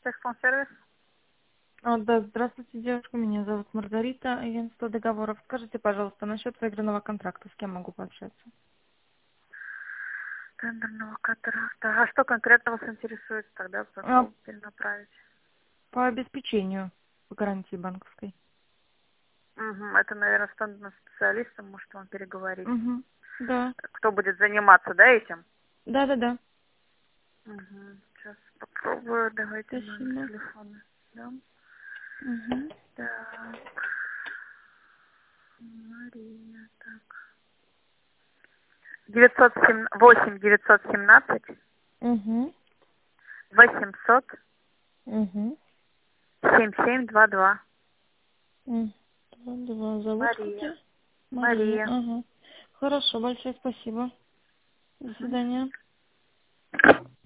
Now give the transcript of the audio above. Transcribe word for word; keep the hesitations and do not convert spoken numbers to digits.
техпромсервис. А, да, здравствуйте, девушка. Меня зовут Маргарита, агентство договоров. Скажите, пожалуйста, насчет выигранного контракта, с кем могу пообщаться? Тендерного контракта. А что конкретно вас интересует? Тогда А, прошу перенаправить. по обеспечению, по гарантии банковской. Угу. Это, наверное, с тендерным специалистом, может, вам переговорить. Угу. Да. Кто будет заниматься, да, этим? Да, да, да. Угу. Сейчас попробую. Давайте номер Спасибо. телефона. Да? Угу. Так. Мария, так. девятьсот семь восемь девятьсот семнадцать Угу. восемьсот Угу. семь семь два два. М, Два, два. Зовут как Мария. тебя? Мария. Мария. Ага. Хорошо, большое спасибо. До Мгм. свидания.